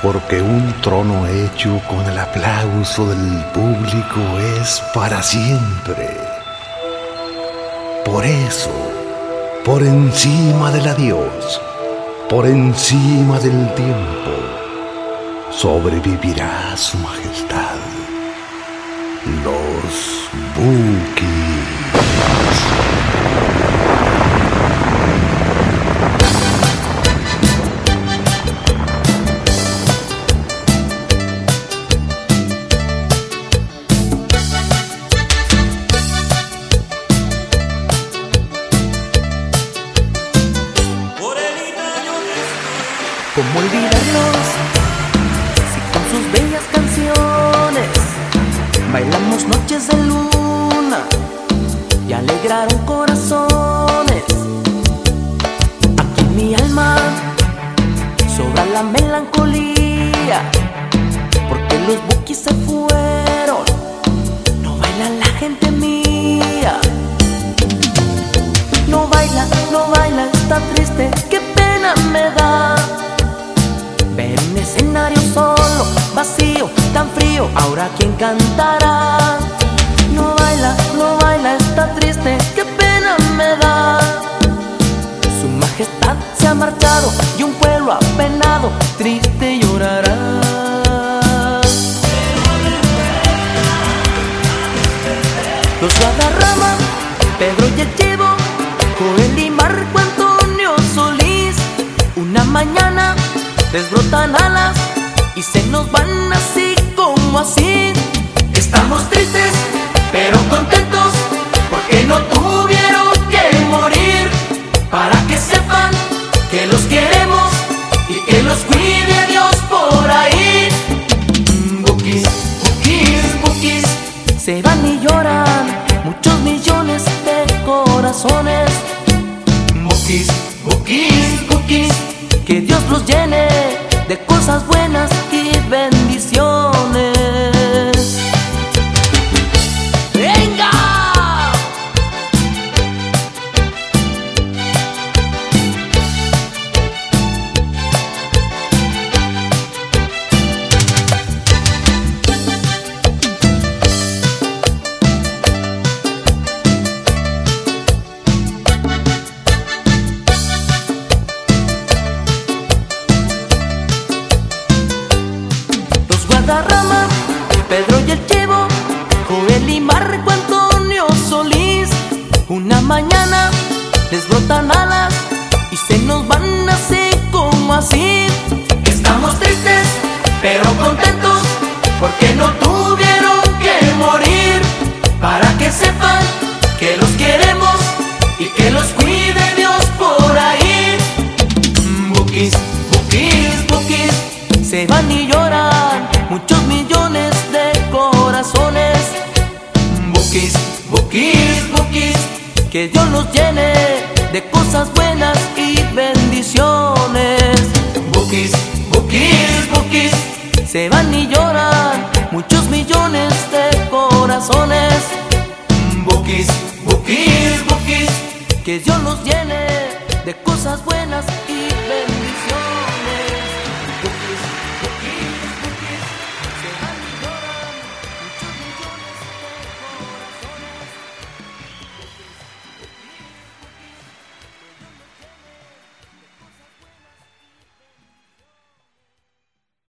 porque un trono hecho con el aplauso del público es para siempre. Por eso, por encima del adiós, por encima del tiempo, sobrevivirá su majestad, los Bukis. ¿Cómo olvidarlos si con sus bellas canciones bailamos noches de luna y alegraron corazones? Aquí en mi alma sobra la melancolía, porque los Bukis se fueron, no baila la gente mía. No baila, está triste, qué pena me da ver un escenario solo, vacío, tan frío, ahora ¿quién cantará? No baila, está triste, qué pena me da. Su majestad se ha marchado y un pueblo apenado, triste llorará. Los Guadarrama, Pedro y el Chivo, Joel y Marco Antonio Solís, una mañana desbrotan alas y se nos van así como así. Estamos tristes pero contentos porque no tuvieron que morir, para que sepan que los queremos y que los cuide Dios por ahí. Bukis, Bukis, Bukis, se van y lloran muchos millones de corazones. Bukis, Bukis, Bukis, que Dios los llene de cosas buenas y bendiciones. ¡Venga! Guadarrama, Pedro y el Chivo, Joel y Marco Antonio Solís, una mañana les brotan alas y se nos van así como así. Estamos tristes pero contentos porque no tuvieron que morir, para que sepan que los queremos y que los cuide Dios por ahí. Bukis, Bukis, Bukis, se van y lloran muchos millones de corazones. Bukis, Bukis, Bukis, que Dios los llene de cosas buenas y bendiciones. Bukis, Bukis, Bukis, se van y lloran muchos millones de corazones. Bukis, Bukis, Bukis, que Dios los llene de cosas buenas y bendiciones.